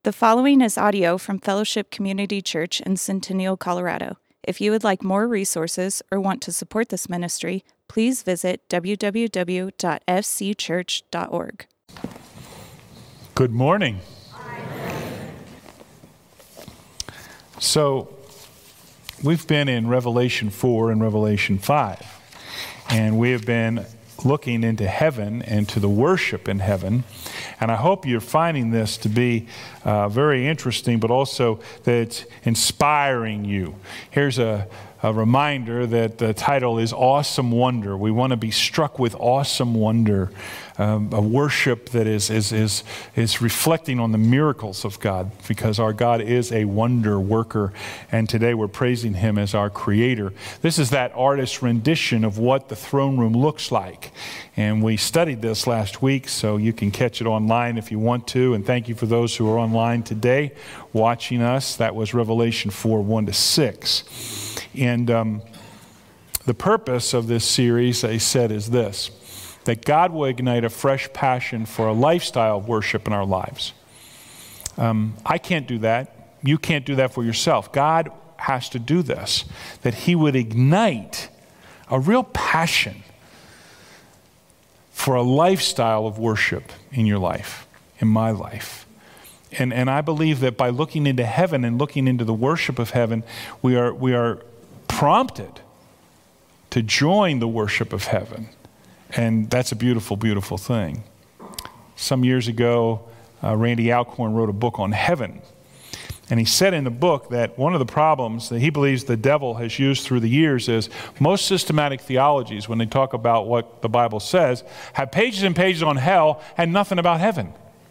The following is audio from Fellowship Community Church in Centennial, Colorado. If you would like more resources or want to support this ministry, please visit www.fcchurch.org. Good morning. So, we've been in Revelation 4 and Revelation 5, and we have been looking into heaven and to the worship in heaven. And I hope you're finding this to be very interesting, but also that it's inspiring you. Here's a reminder that the title is Awesome Wonder. We want to be struck with awesome wonder, a worship that is reflecting on the miracles of God, because our God is a wonder worker, and today we're praising Him as our Creator. This is that artist's rendition of what the throne room looks like, and we studied this last week, so you can catch it online if you want to, and thank you for those who are online today watching us. That was Revelation 4, 1-6. And the purpose of this series, I said, is this: that God will ignite a fresh passion for a lifestyle of worship in our lives. I can't do that. You can't do that for yourself. God has to do this, that He would ignite a real passion for a lifestyle of worship in your life, in my life. And I believe that by looking into heaven and looking into the worship of heaven, we are prompted to join the worship of heaven. And that's a beautiful, beautiful thing. Some years ago, Randy Alcorn wrote a book on heaven. And he said in the book that one of the problems that he believes the devil has used through the years is most systematic theologies, when they talk about what the Bible says, have pages and pages on hell and nothing about heaven.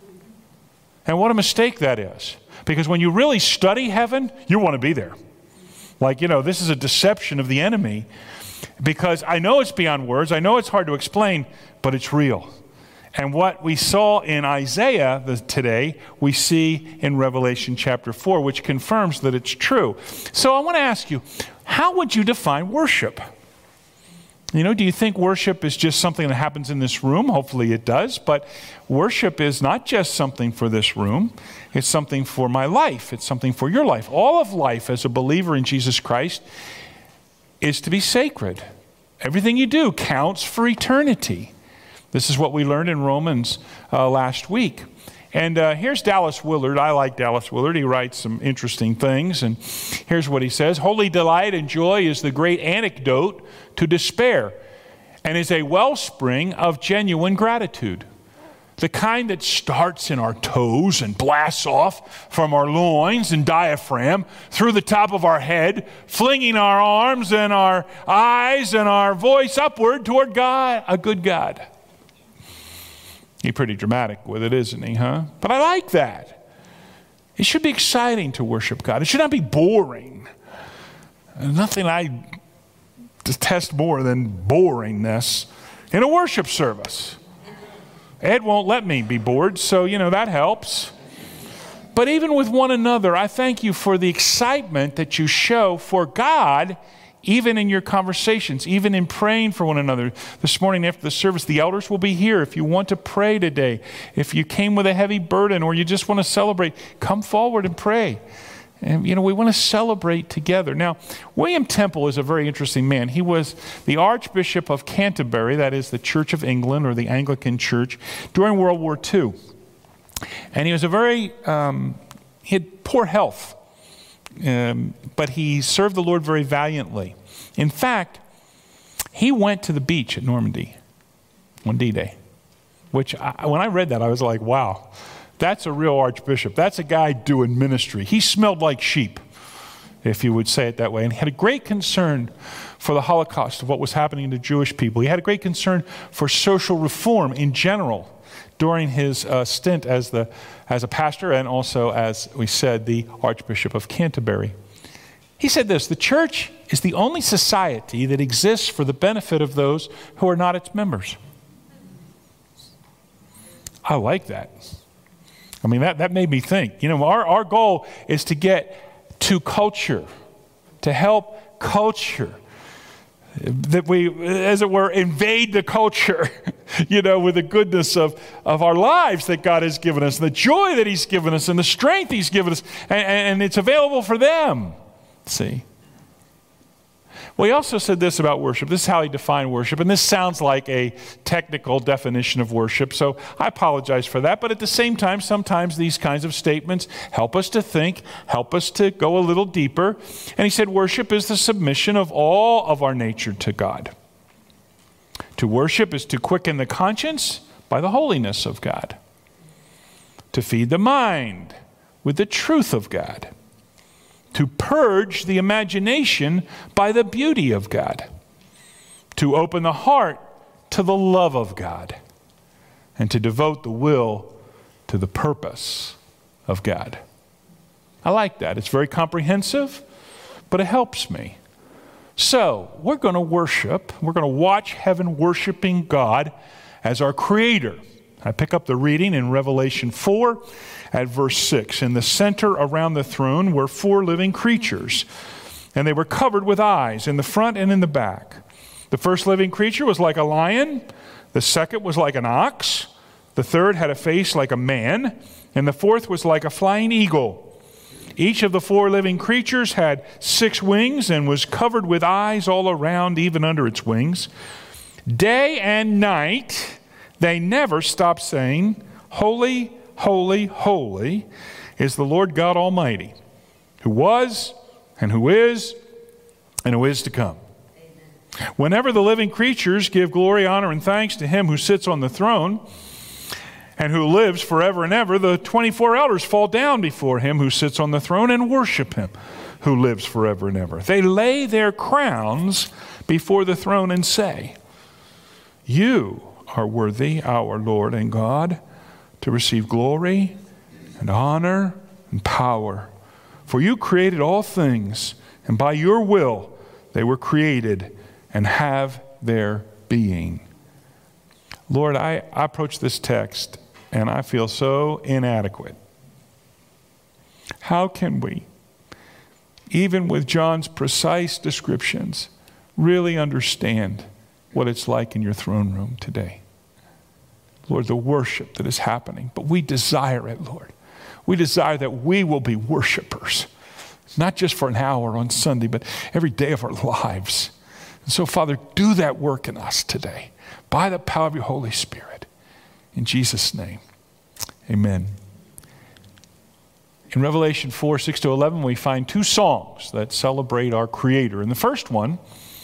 And what a mistake that is. Because when you really study heaven, you want to be there. Like, this is a deception of the enemy, because I know it's beyond words, I know it's hard to explain, but it's real. And what we saw in Isaiah today, we see in Revelation chapter 4, which confirms that it's true. So I want to ask you, how would you define worship? Do you think worship is just something that happens in this room? Hopefully it does, but worship is not just something for this room. It's something for my life. It's something for your life. All of life as a believer in Jesus Christ is to be sacred. Everything you do counts for eternity. This is what we learned in Romans last week. And here's Dallas Willard. I like Dallas Willard. He writes some interesting things. And here's what he says: holy delight and joy is the great antidote to despair, and is a wellspring of genuine gratitude. The kind that starts in our toes and blasts off from our loins and diaphragm through the top of our head, flinging our arms and our eyes and our voice upward toward God, a good God. He's pretty dramatic with it, isn't he, huh? But I like that. It should be exciting to worship God. It should not be boring. There's nothing I detest more than boringness in a worship service. Ed won't let me be bored, so, that helps. But even with one another, I thank you for the excitement that you show for God, even in your conversations, even in praying for one another. This morning after the service, the elders will be here. If you want to pray today, if you came with a heavy burden or you just want to celebrate, come forward and pray. And, we want to celebrate together. Now, William Temple is a very interesting man. He was the Archbishop of Canterbury, that is the Church of England or the Anglican Church, during World War II. And he was he had poor health. But he served the Lord very valiantly. In fact, he went to the beach at Normandy on D-Day, which when I read that, I was like, wow, that's a real archbishop. That's a guy doing ministry. He smelled like sheep, if you would say it that way. And he had a great concern for the Holocaust, of what was happening to Jewish people. He had a great concern for social reform in general during his stint as a pastor, and also, as we said, the Archbishop of Canterbury. He said this: the church is the only society that exists for the benefit of those who are not its members. I like that. I mean, that made me think. Our goal is to get to culture, to help culture that we, as it were, invade the culture, with the goodness of our lives that God has given us, and the joy that He's given us, and the strength He's given us, and it's available for them. See? Well, he also said this about worship. This is how he defined worship, and this sounds like a technical definition of worship, so I apologize for that. But at the same time, sometimes these kinds of statements help us to think, help us to go a little deeper. And he said worship is the submission of all of our nature to God. To worship is to quicken the conscience by the holiness of God. To feed the mind with the truth of God. To purge the imagination by the beauty of God. To open the heart to the love of God. And to devote the will to the purpose of God. I like that. It's very comprehensive, but it helps me. So, we're going to worship. We're going to watch heaven worshiping God as our Creator. I pick up the reading in Revelation 4 at verse 6. In the center around the throne were 4 living creatures, and they were covered with eyes in the front and in the back. The first living creature was like a lion. The second was like an ox. The third had a face like a man. And the fourth was like a flying eagle. Each of the 4 living creatures had 6 wings and was covered with eyes all around, even under its wings. Day and night they never stopped saying, "Holy, holy, holy is the Lord God Almighty, who was and who is to come." Amen. Whenever the living creatures give glory, honor, and thanks to Him who sits on the throne and who lives forever and ever, the 24 elders fall down before Him who sits on the throne and worship Him who lives forever and ever. They lay their crowns before the throne and say, "You are worthy, our Lord and God, to receive glory and honor and power. For you created all things, and by your will they were created and have their being." Lord, I approach this text and I feel so inadequate. How can we, even with John's precise descriptions, really understand what it's like in your throne room today? Lord, the worship that is happening. But we desire it, Lord. We desire that we will be worshipers, not just for an hour on Sunday, but every day of our lives. And so, Father, do that work in us today by the power of your Holy Spirit. In Jesus' name, amen. In Revelation 4, 6-11, we find 2 songs that celebrate our Creator. And the first one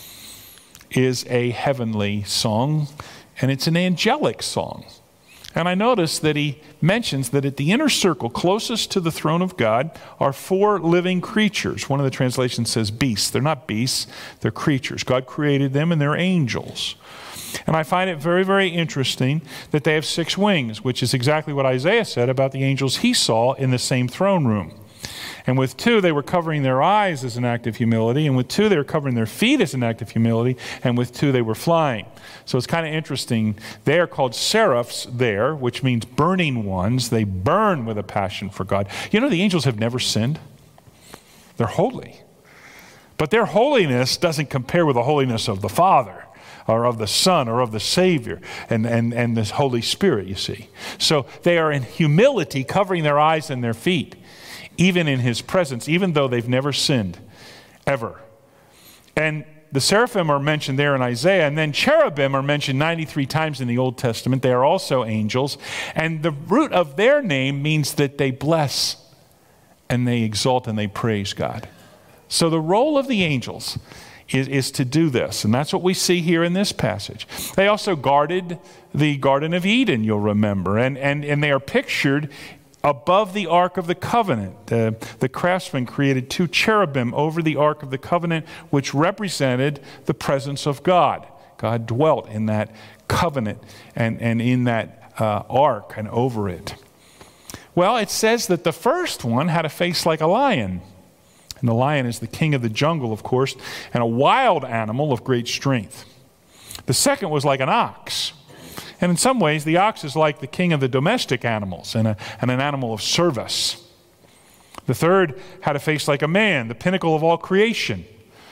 is a heavenly song, and it's an angelic song. And I notice that he mentions that at the inner circle closest to the throne of God are 4 living creatures. One of the translations says beasts. They're not beasts, they're creatures. God created them, and they're angels. And I find it very, very interesting that they have 6 wings, which is exactly what Isaiah said about the angels he saw in the same throne room. And with 2, they were covering their eyes as an act of humility. And with 2, they were covering their feet as an act of humility. And with 2, they were flying. So it's kind of interesting. They are called seraphs there, which means burning ones. They burn with a passion for God. You know, the angels have never sinned. They're holy. But their holiness doesn't compare with the holiness of the Father, or of the Son, or of the Savior, and the Holy Spirit, you see. So they are in humility, covering their eyes and their feet, even in His presence, even though they've never sinned, ever. And the seraphim are mentioned there in Isaiah, and then cherubim are mentioned 93 times in the Old Testament. They are also angels, and the root of their name means that they bless, and they exalt, and they praise God. So the role of the angels is to do this, and that's what we see here in this passage. They also guarded the Garden of Eden, you'll remember, and they are pictured above the Ark of the Covenant. The craftsman created 2 cherubim over the Ark of the Covenant, which represented the presence of God. God dwelt in that covenant and in that ark and over it. Well, it says that the first one had a face like a lion. And the lion is the king of the jungle, of course, and a wild animal of great strength. The second was like an ox. And in some ways, the ox is like the king of the domestic animals and an animal of service. The third had a face like a man, the pinnacle of all creation.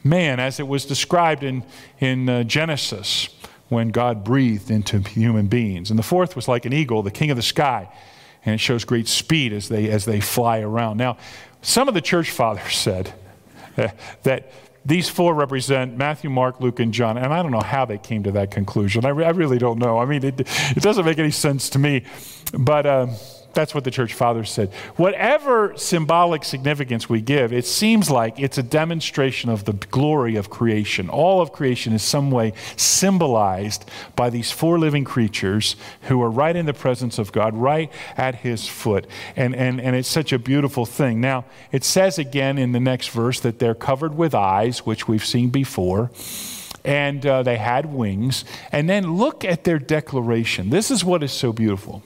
man as it was described in Genesis when God breathed into human beings. And the fourth was like an eagle, the king of the sky. And it shows great speed as they fly around. Now, some of the church fathers said that these four represent Matthew, Mark, Luke, and John. And I don't know how they came to that conclusion. I really don't know. I mean, it doesn't make any sense to me. But that's what the church fathers said. Whatever symbolic significance we give, it seems like it's a demonstration of the glory of creation. All of creation is some way symbolized by these four living creatures who are right in the presence of God, right at his foot. And it's such a beautiful thing. Now, it says again in the next verse that they're covered with eyes, which we've seen before. And they had wings. And then look at their declaration. This is what is so beautiful.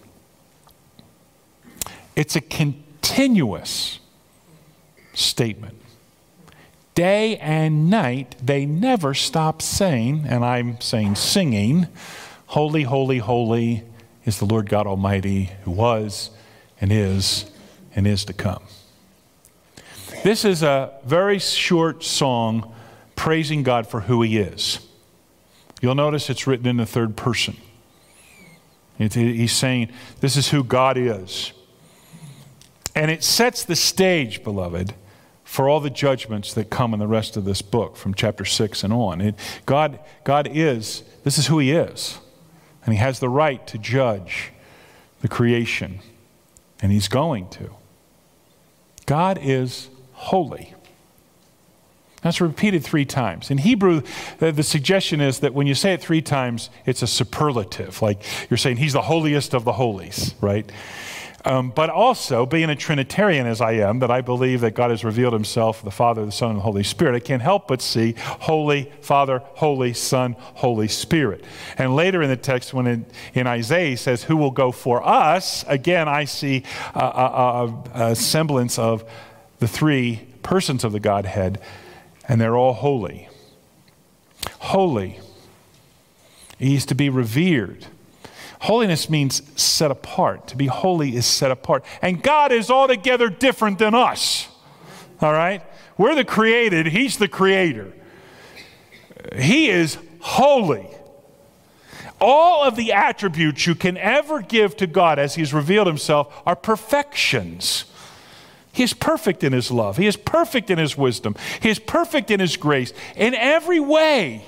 It's a continuous statement. Day and night, they never stop saying, and I'm saying singing, holy, holy, holy is the Lord God Almighty, who was and is to come. This is a very short song praising God for who he is. You'll notice it's written in the third person. He's saying, this is who God is. And it sets the stage, beloved, for all the judgments that come in the rest of this book from chapter 6 and on. God is, this is who he is. And he has the right to judge the creation. And he's going to. God is holy. That's repeated 3 times. In Hebrew, the suggestion is that when you say it 3 times, it's a superlative. Like you're saying he's the holiest of the holies, right? But also, being a Trinitarian as I am, that I believe that God has revealed himself, the Father, the Son, and the Holy Spirit, I can't help but see Holy Father, Holy Son, Holy Spirit. And later in the text, when in Isaiah he says, who will go for us? Again, I see a semblance of the 3 persons of the Godhead, and they're all holy. Holy. He's to be revered. Holiness means set apart. To be holy is set apart. And God is altogether different than us. All right? We're the created. He's the creator. He is holy. All of the attributes you can ever give to God as he's revealed himself are perfections. He is perfect in his love. He is perfect in his wisdom. He is perfect in his grace. In every way,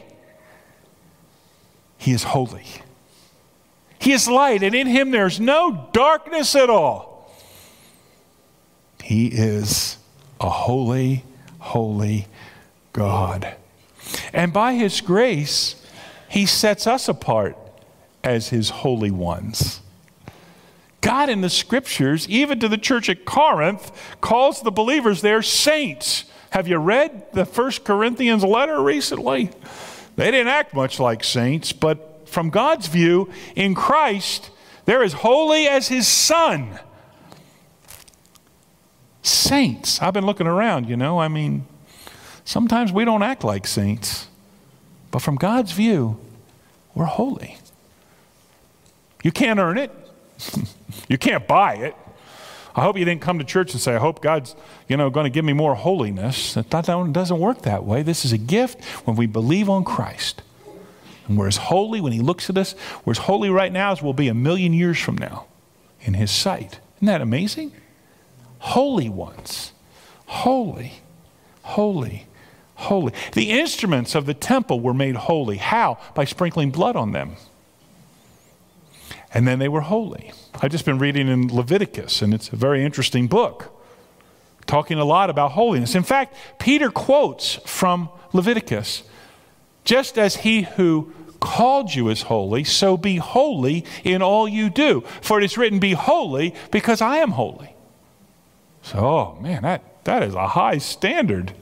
he is holy. He is light, and in him there's no darkness at all. He is a holy, holy God. And by his grace, he sets us apart as his holy ones. God in the scriptures, even to the church at Corinth, calls the believers there saints. Have you read the 1 Corinthians letter recently? They didn't act much like saints, but from God's view, in Christ, they're as holy as his Son. Saints. I've been looking around, I mean, sometimes we don't act like saints. But from God's view, we're holy. You can't earn it. You can't buy it. I hope you didn't come to church and say, I hope God's, going to give me more holiness. That doesn't work that way. This is a gift when we believe on Christ. And we're as holy when he looks at us. We're as holy right now as we'll be 1,000,000 years from now in his sight. Isn't that amazing? Holy ones. Holy, holy, holy. The instruments of the temple were made holy. How? By sprinkling blood on them. And then they were holy. I've just been reading in Leviticus, and it's a very interesting book, talking a lot about holiness. In fact, Peter quotes from Leviticus, just as he who called you is holy, so be holy in all you do. For it is written, be holy because I am holy. So, oh man, that is a high standard.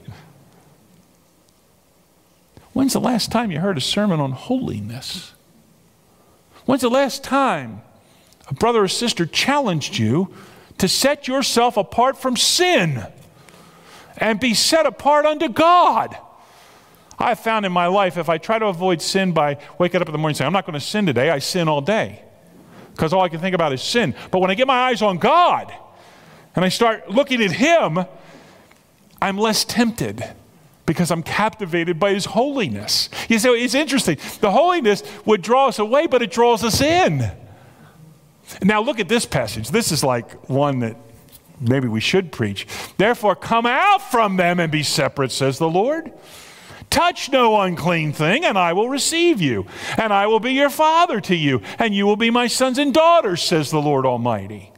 When's the last time you heard a sermon on holiness? When's the last time a brother or sister challenged you to set yourself apart from sin and be set apart unto God? I've found in my life, if I try to avoid sin by waking up in the morning and saying, I'm not going to sin today, I sin all day. Because all I can think about is sin. But when I get my eyes on God and I start looking at him, I'm less tempted because I'm captivated by his holiness. You see, it's interesting. The holiness would draw us away, but it draws us in. Now look at this passage. This is like one that maybe we should preach. Therefore, come out from them and be separate, says the Lord. Touch no unclean thing, and I will receive you. And I will be your father to you, and you will be my sons and daughters, says the Lord Almighty.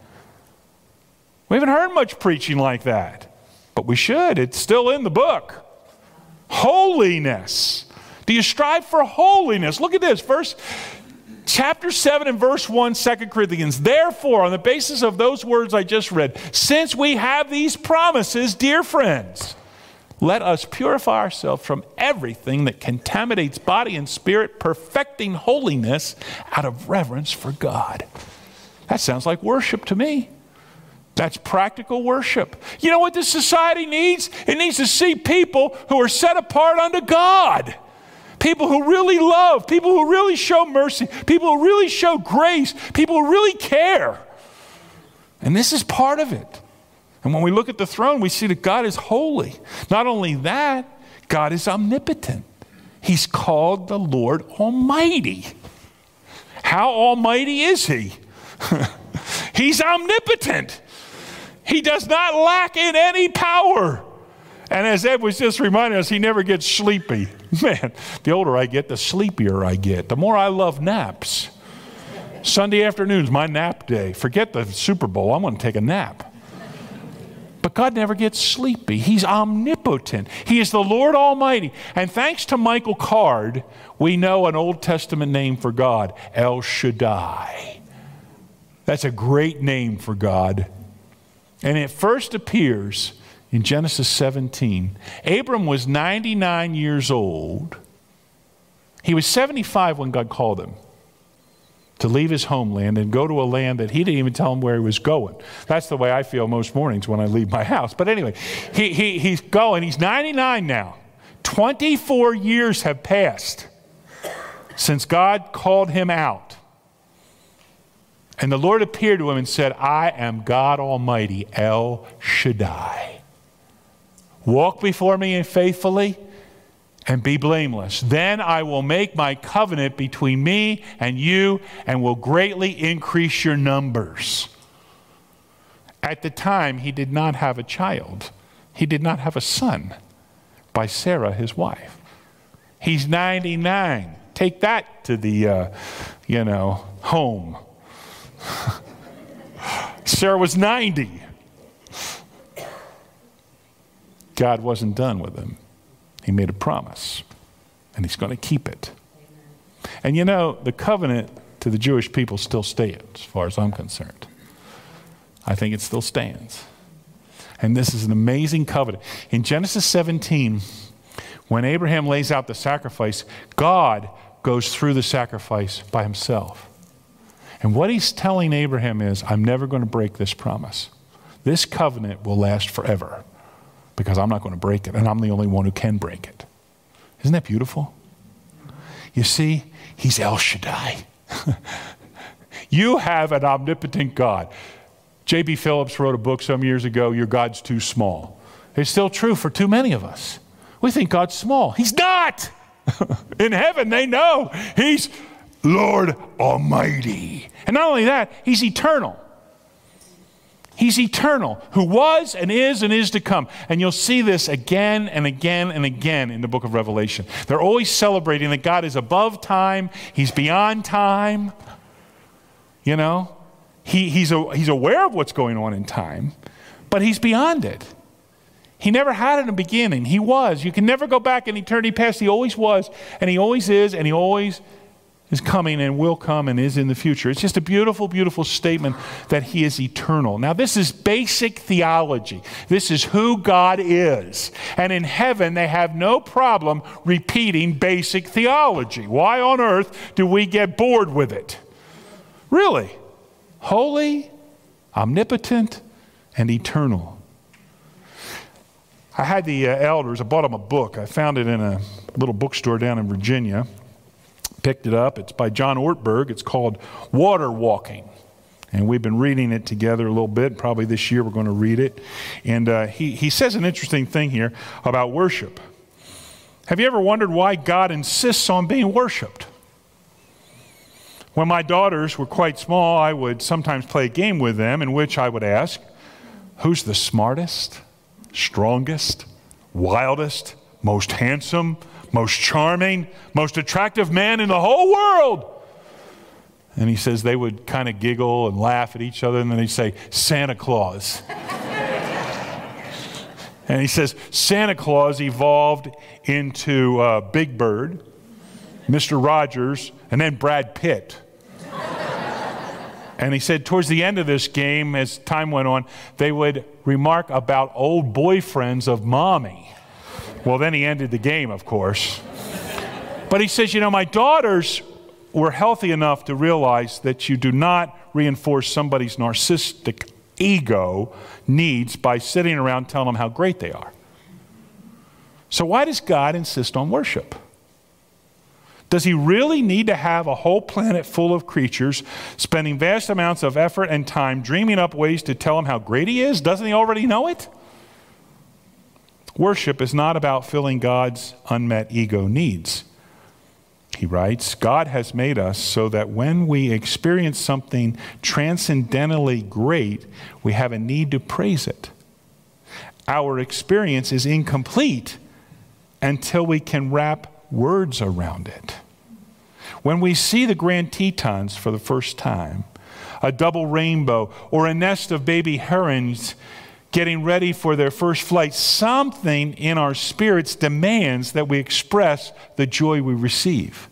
We haven't heard much preaching like that, but we should. It's still in the book. Holiness. Do you strive for holiness? Look at this. Chapter 7 and verse 1, 2 Corinthians. Therefore, on the basis of those words I just read, since we have these promises, dear friends, let us purify ourselves from everything that contaminates body and spirit, perfecting holiness out of reverence for God. That sounds like worship to me. That's practical worship. You know what this society needs? It needs to see people who are set apart unto God. People who really love, people who really show mercy, people who really show grace, people who really care. And this is part of it. And when we look at the throne, we see that God is holy. Not only that, God is omnipotent. He's called the Lord Almighty. How almighty is he? He's omnipotent. He does not lack in any power. And as Ed was just reminding us, he never gets sleepy. Man, the older I get, the sleepier I get. The more I love naps. Sunday afternoon's my nap day. Forget the Super Bowl. I'm going to take a nap. But God never gets sleepy. He's omnipotent. He is the Lord Almighty. And thanks to Michael Card, we know an Old Testament name for God, El Shaddai. That's a great name for God. And it first appears in Genesis 17. Abram was 99 years old. He was 75 when God called him to leave his homeland and go to a land that he didn't even tell him where he was going. That's the way I feel most mornings when I leave my house. But anyway, he's going. He's 99 now. 24 years have passed since God called him out. And the Lord appeared to him and said, I am God Almighty, El Shaddai. Walk before me faithfully and be blameless. Then I will make my covenant between me and you and will greatly increase your numbers. At the time, he did not have a child. He did not have a son by Sarah, his wife. He's 99. Take that to the, home. Sarah was 90. God wasn't done with him. He made a promise, and he's going to keep it. And the covenant to the Jewish people still stands, as far as I'm concerned. I think it still stands. And this is an amazing covenant. In Genesis 17, when Abraham lays out the sacrifice, God goes through the sacrifice by himself. And what he's telling Abraham is, I'm never going to break this promise. This covenant will last forever because I'm not going to break it, and I'm the only one who can break it. Isn't that beautiful? You see, he's El Shaddai. You have an omnipotent God. J.B. Phillips wrote a book some years ago, Your God's Too Small. It's still true for too many of us. We think God's small. He's not. In heaven, they know he's Lord Almighty. And not only that, he's eternal. He's eternal, who was and is to come. And you'll see this again and again and again in the book of Revelation. They're always celebrating that God is above time. He's beyond time. He's aware of what's going on in time, but he's beyond it. He never had it in the beginning. He was. You can never go back in eternity past. He always was, and he always is, and he always is coming and will come and is in the future. It's just a beautiful, beautiful statement that he is eternal. Now, this is basic theology. This is who God is. And in heaven, they have no problem repeating basic theology. Why on earth do we get bored with it? Really? Holy, omnipotent, and eternal. I had the elders, I bought them a book. I found it in a little bookstore down in Virginia. Picked it up. It's by John Ortberg. It's called Water Walking. And we've been reading it together a little bit. Probably this year we're going to read it. And he says an interesting thing here about worship. Have you ever wondered why God insists on being worshiped? When my daughters were quite small, I would sometimes play a game with them in which I would ask, who's the smartest, strongest, wildest, most handsome, most charming, most attractive man in the whole world? And he says they would kind of giggle and laugh at each other, and then they'd say, Santa Claus. And he says, Santa Claus evolved into Big Bird, Mr. Rogers, and then Brad Pitt. And he said towards the end of this game, as time went on, they would remark about old boyfriends of mommy. Well, then he ended the game, of course. But he says, my daughters were healthy enough to realize that you do not reinforce somebody's narcissistic ego needs by sitting around telling them how great they are. So why does God insist on worship? Does he really need to have a whole planet full of creatures spending vast amounts of effort and time dreaming up ways to tell him how great he is? Doesn't he already know it? Worship is not about filling God's unmet ego needs. He writes, God has made us so that when we experience something transcendently great, we have a need to praise it. Our experience is incomplete until we can wrap words around it. When we see the Grand Tetons for the first time, a double rainbow, or a nest of baby herons getting ready for their first flight, something in our spirits demands that we express the joy we receive.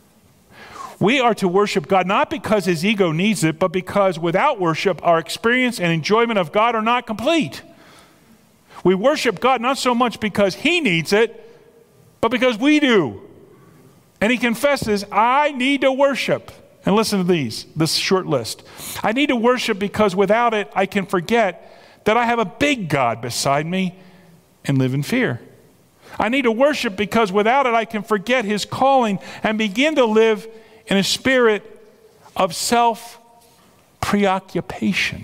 We are to worship God not because his ego needs it, but because without worship, our experience and enjoyment of God are not complete. We worship God not so much because he needs it, but because we do. And he confesses, I need to worship. And listen to this short list. I need to worship because without it, I can forget that I have a big God beside me and live in fear. I need to worship because without it, I can forget his calling and begin to live in a spirit of self-preoccupation.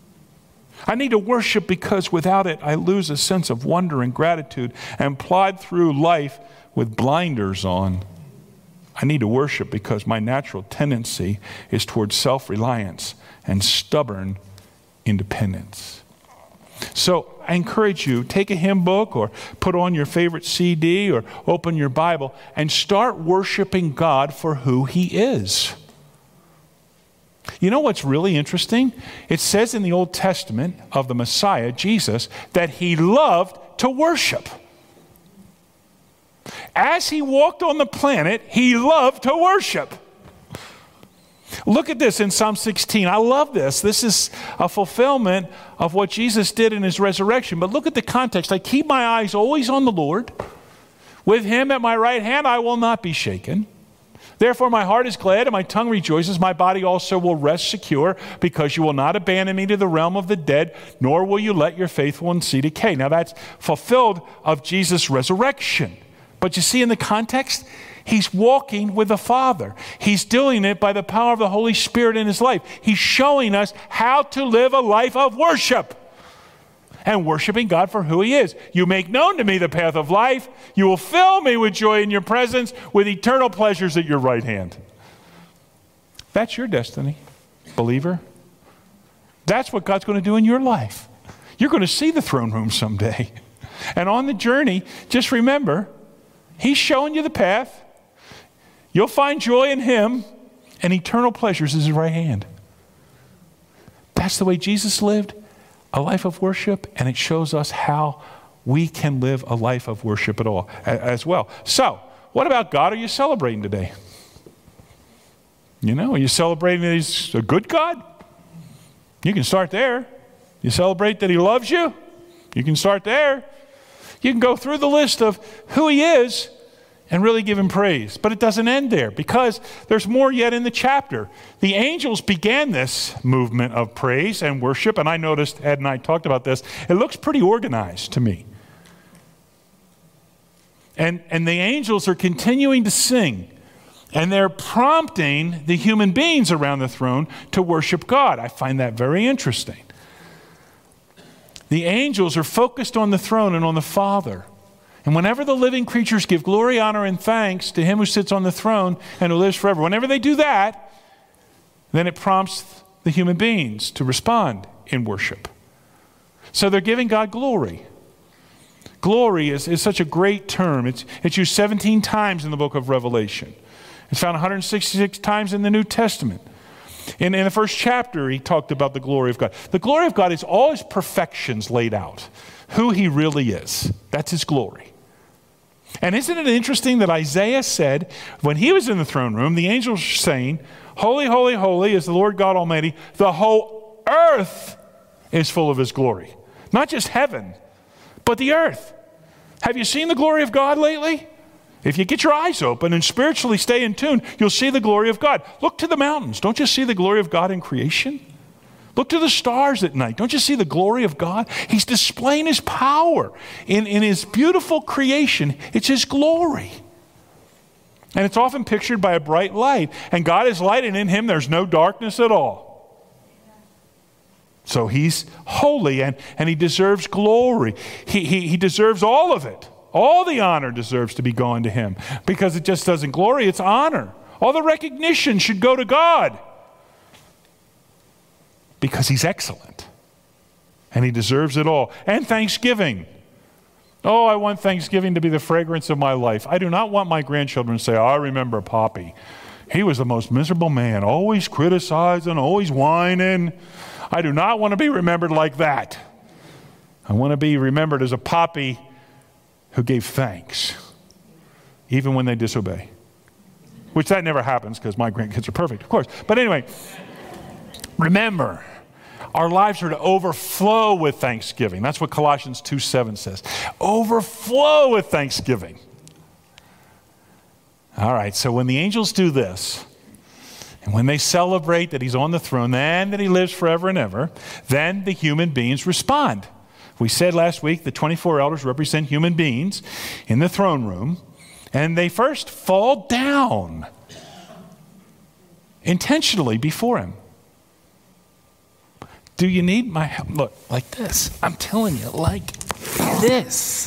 I need to worship because without it, I lose a sense of wonder and gratitude and plod through life with blinders on. I need to worship because my natural tendency is towards self-reliance and stubborn independence. So I encourage you, take a hymn book or put on your favorite CD or open your Bible and start worshiping God for who he is. You know what's really interesting? It says in the Old Testament of the Messiah, Jesus, that he loved to worship. As he walked on the planet, he loved to worship. Look at this in Psalm 16. I love this. This is a fulfillment of what Jesus did in his resurrection. But look at the context. I keep my eyes always on the Lord. With him at my right hand, I will not be shaken. Therefore, my heart is glad and my tongue rejoices. My body also will rest secure because you will not abandon me to the realm of the dead, nor will you let your faithful one see decay. Now that's fulfilled of Jesus' resurrection. But you see in the context, he's walking with the Father. He's doing it by the power of the Holy Spirit in his life. He's showing us how to live a life of worship and worshiping God for who he is. You make known to me the path of life. You will fill me with joy in your presence, with eternal pleasures at your right hand. That's your destiny, believer. That's what God's going to do in your life. You're going to see the throne room someday. And on the journey, just remember, he's showing you the path. You'll find joy in him and eternal pleasures is his right hand. That's the way Jesus lived, a life of worship, and it shows us how we can live a life of worship as well. So, what about God are you celebrating today? Are you celebrating that he's a good God? You can start there. You celebrate that he loves you? You can start there. You can go through the list of who he is and really give him praise. But it doesn't end there because there's more yet in the chapter. The angels began this movement of praise and worship, and I noticed, Ed and I talked about this, it looks pretty organized to me. And the angels are continuing to sing, and they're prompting the human beings around the throne to worship God. I find that very interesting. The angels are focused on the throne and on the Father. And whenever the living creatures give glory, honor, and thanks to him who sits on the throne and who lives forever, whenever they do that, then it prompts the human beings to respond in worship. So they're giving God glory. Glory is such a great term. It's used 17 times in the book of Revelation. It's found 166 times in the New Testament. In the first chapter, he talked about the glory of God. The glory of God is all his perfections laid out, who he really is. That's his glory. And isn't it interesting that Isaiah said, when he was in the throne room, the angels were saying, holy, holy, holy is the Lord God Almighty. The whole earth is full of his glory. Not just heaven, but the earth. Have you seen the glory of God lately? If you get your eyes open and spiritually stay in tune, you'll see the glory of God. Look to the mountains. Don't you see the glory of God in creation? Look to the stars at night. Don't you see the glory of God? He's displaying his power in his beautiful creation. It's his glory. And it's often pictured by a bright light. And God is light, and in him there's no darkness at all. So he's holy, and he deserves glory. He deserves all of it. All the honor deserves to be going to him, because it just doesn't glory, it's honor. All the recognition should go to God, because he's excellent, and he deserves it all. And thanksgiving. Oh, I want Thanksgiving to be the fragrance of my life. I do not want my grandchildren to say, I remember Poppy. He was the most miserable man, always criticizing, always whining. I do not want to be remembered like that. I want to be remembered as a Poppy who gave thanks, even when they disobey. Which that never happens, because my grandkids are perfect, of course. But anyway, remember, our lives are to overflow with thanksgiving. That's what Colossians 2:7 says. Overflow with thanksgiving. All right, so when the angels do this, and when they celebrate that he's on the throne and that he lives forever and ever, then the human beings respond. We said last week the 24 elders represent human beings in the throne room, and they first fall down intentionally before him. Do you need my help? Look, like this. I'm telling you, like this.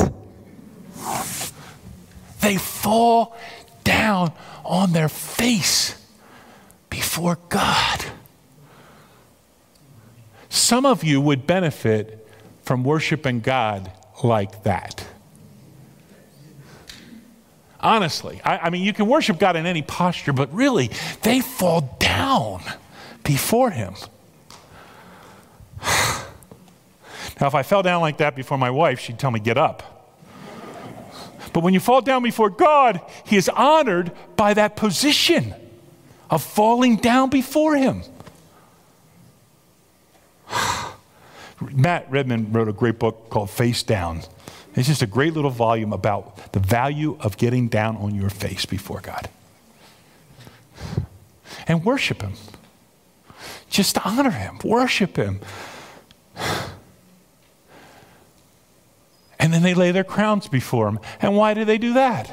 They fall down on their face before God. Some of you would benefit from worshiping God like that. Honestly, I mean, you can worship God in any posture, but really, they fall down before him. Now, if I fell down like that before my wife, she'd tell me, get up. But when you fall down before God, he is honored by that position of falling down before him. Matt Redman wrote a great book called Face Down. It's just a great little volume about the value of getting down on your face before God. And worship him. Just honor him. Worship him. And then they lay their crowns before him. And why do they do that?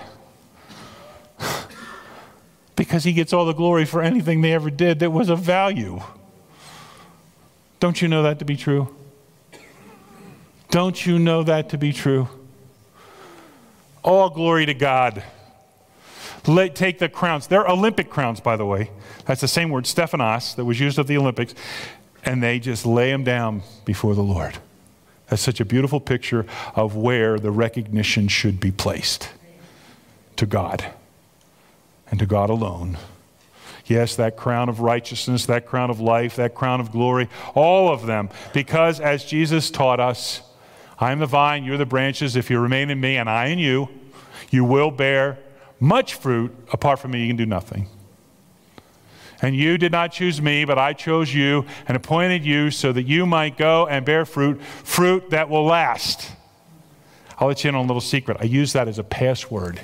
Because he gets all the glory for anything they ever did that was of value. Don't you know that to be true? Don't you know that to be true? All glory to God. Take the crowns. They're Olympic crowns, by the way. That's the same word, Stephanos, that was used at the Olympics. And they just lay them down before the Lord. That's such a beautiful picture of where the recognition should be placed. To God. And to God alone. Yes, that crown of righteousness, that crown of life, that crown of glory, all of them. Because as Jesus taught us, I am the vine, you're the branches. If you remain in me and I in you, you will bear much fruit. Apart from me, you can do nothing. And you did not choose me, but I chose you and appointed you so that you might go and bear fruit, fruit that will last. I'll let you in on a little secret. I use that as a password.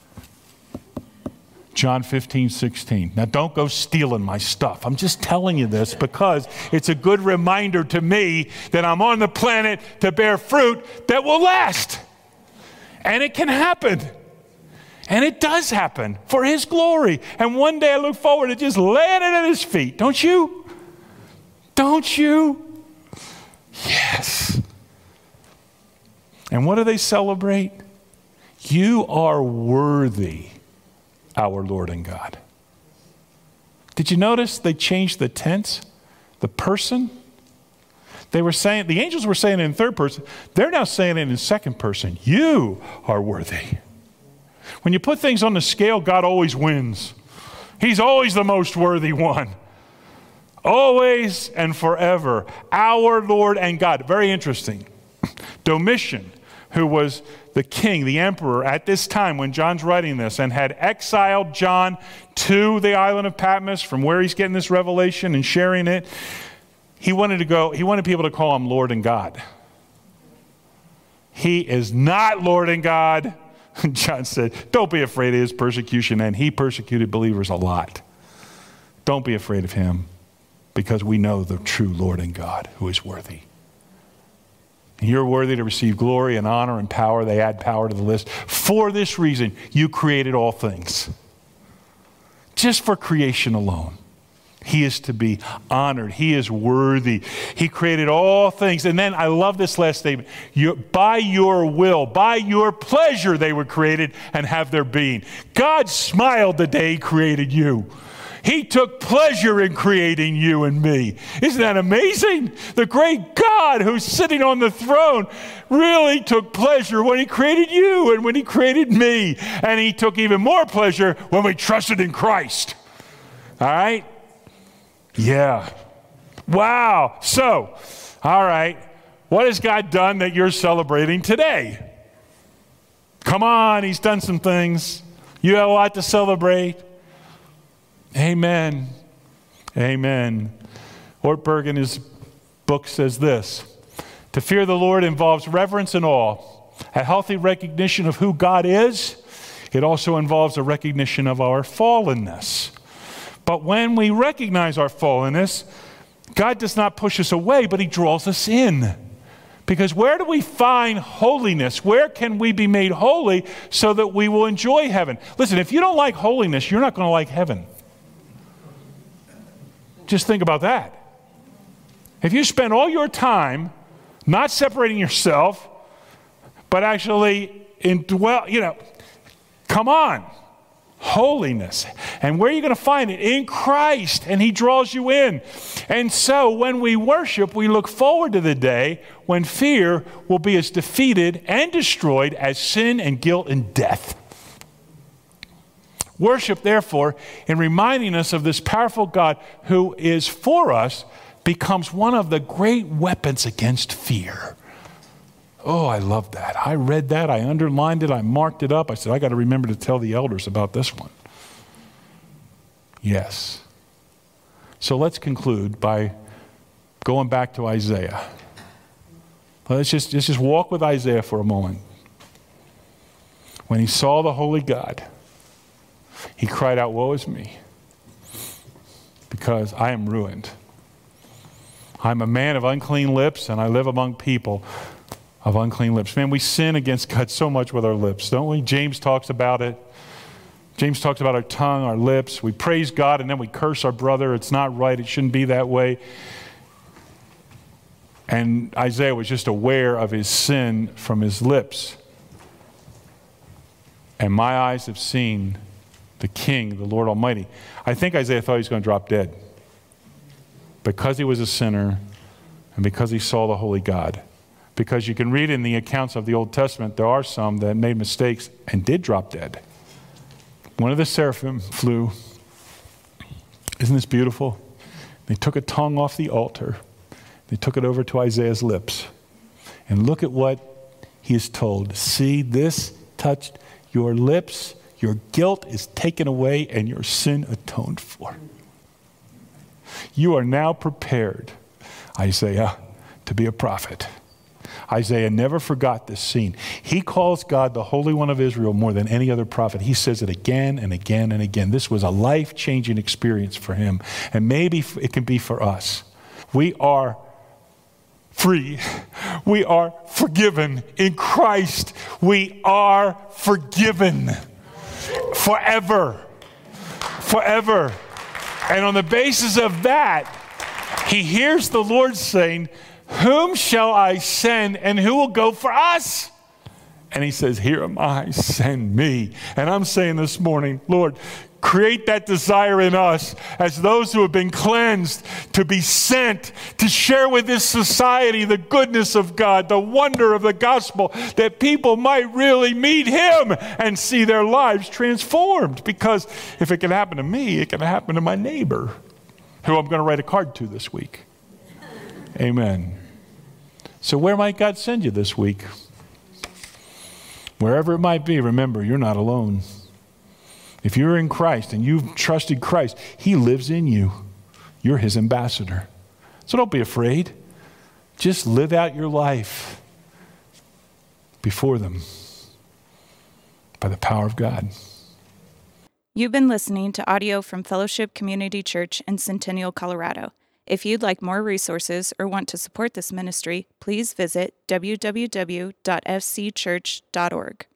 John 15:16. Now don't go stealing my stuff. I'm just telling you this because it's a good reminder to me that I'm on the planet to bear fruit that will last. And it can happen. And it does happen for his glory. And one day I look forward to just laying it at his feet. Don't you? Don't you? Yes. And what do they celebrate? You are worthy, our Lord and God. Did you notice they changed the tense, the person? They were saying, the angels were saying it in third person. They're now saying it in second person. You are worthy. When you put things on the scale, God always wins. He's always the most worthy one. Always and forever. Our Lord and God. Very interesting. Domitian, who was the king, the emperor at this time when John's writing this, and had exiled John to the island of Patmos from where he's getting this revelation and sharing it. He wanted people to call him Lord and God. He is not Lord and God. John said, don't be afraid of his persecution, and he persecuted believers a lot. Don't be afraid of him, because we know the true Lord and God who is worthy. You're worthy to receive glory and honor and power. They add power to the list. For this reason, you created all things. Just for creation alone. He is to be honored. He is worthy. He created all things. And then I love this last statement. By your will, by your pleasure, they were created and have their being. God smiled the day he created you. He took pleasure in creating you and me. Isn't that amazing? The great God who's sitting on the throne really took pleasure when he created you and when he created me. And he took even more pleasure when we trusted in Christ. All right? Yeah. Wow. So, all right. What has God done that you're celebrating today? Come on, he's done some things. You have a lot to celebrate. Amen. Amen. Ortberg in his book says this: to fear the Lord involves reverence and awe, a healthy recognition of who God is. It also involves a recognition of our fallenness. But when we recognize our fallenness, God does not push us away, but he draws us in. Because where do we find holiness? Where can we be made holy so that we will enjoy heaven? Listen, if you don't like holiness, you're not going to like heaven. Just think about that. If you spend all your time not separating yourself, but actually come on. Holiness. And where are you going to find it? In Christ. And he draws you in. And so when we worship, we look forward to the day when fear will be as defeated and destroyed as sin and guilt and death. Worship, therefore, in reminding us of this powerful God who is for us, becomes one of the great weapons against fear. Oh, I love that. I read that. I underlined it. I marked it up. I said, I got to remember to tell the elders about this one. Yes. So let's conclude by going back to Isaiah. Let's just walk with Isaiah for a moment. When he saw the holy God, he cried out, woe is me, because I am ruined. I'm a man of unclean lips, and I live among people of unclean lips. Man, we sin against God so much with our lips, don't we? James talks about it. James talks about our tongue, our lips. We praise God, and then we curse our brother. It's not right. It shouldn't be that way. And Isaiah was just aware of his sin from his lips. And my eyes have seen the King, the Lord Almighty. I think Isaiah thought he was going to drop dead because he was a sinner and because he saw the holy God. Because you can read in the accounts of the Old Testament, there are some that made mistakes and did drop dead. One of the seraphim flew. Isn't this beautiful? They took a tongue off the altar. They took it over to Isaiah's lips. And look at what he is told. See, this touched your lips. Your guilt is taken away and your sin atoned for. You are now prepared, Isaiah, to be a prophet. Isaiah never forgot this scene. He calls God the Holy One of Israel more than any other prophet. He says it again and again and again. This was a life-changing experience for him. And maybe it can be for us. We are free. We are forgiven in Christ. We are forgiven. Forever. Forever. And on the basis of that, he hears the Lord saying, whom shall I send and who will go for us? And he says, here am I, send me. And I'm saying this morning, Lord, create that desire in us as those who have been cleansed to be sent, to share with this society the goodness of God, the wonder of the gospel, that people might really meet him and see their lives transformed. Because if it can happen to me, it can happen to my neighbor, who I'm going to write a card to this week. Amen. So where might God send you this week? Wherever it might be, remember, you're not alone. If you're in Christ and you've trusted Christ, he lives in you. You're his ambassador. So don't be afraid. Just live out your life before them by the power of God. You've been listening to audio from Fellowship Community Church in Centennial, Colorado. If you'd like more resources or want to support this ministry, please visit www.fcchurch.org.